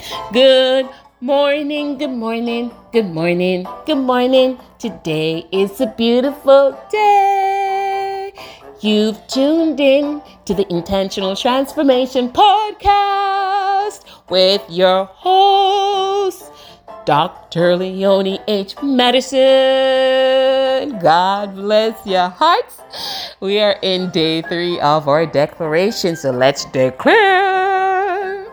Good morning, good morning, good morning, good morning. Today is a beautiful day. You've tuned in to the Intentional Transformation Podcast with your host, Dr. Leonie H. Madison. God bless your hearts. We are in day 3 of our declaration, so let's declare.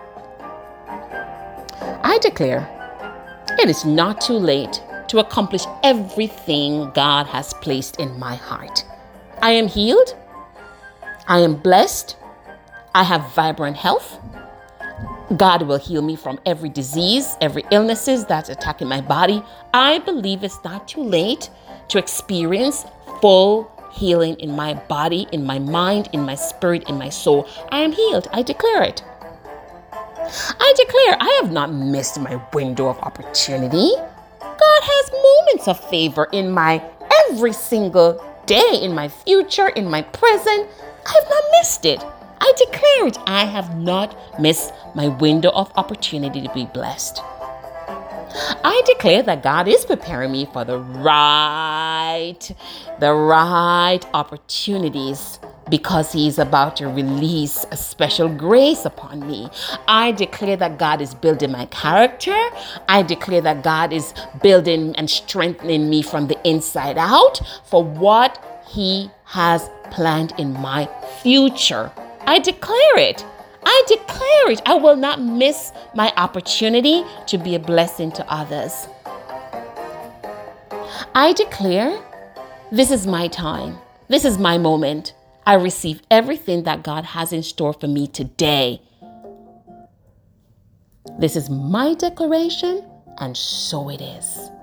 I declare it is not too late to accomplish everything God has placed in my heart. I am healed. I am blessed. I have vibrant health. God will heal me from every disease, every illnesses that's attacking my body. I believe it's not too late to experience full healing in my body, in my mind, in my spirit, in my soul. I am healed. I declare it. I declare I have not missed my window of opportunity. God has moments of favor in my every single day, in my future, in my present. I have not missed it. I declare it. I have not missed my window of opportunity to be blessed. I declare that God is preparing me for the right opportunities because He's about to release a special grace upon me. I declare that God is building my character. I declare that God is building and strengthening me from the inside out for what He has planned in my future. I declare it. I declare it. I will not miss my opportunity to be a blessing to others. I declare this is my time. This is my moment. I receive everything that God has in store for me today. This is my declaration, and so it is.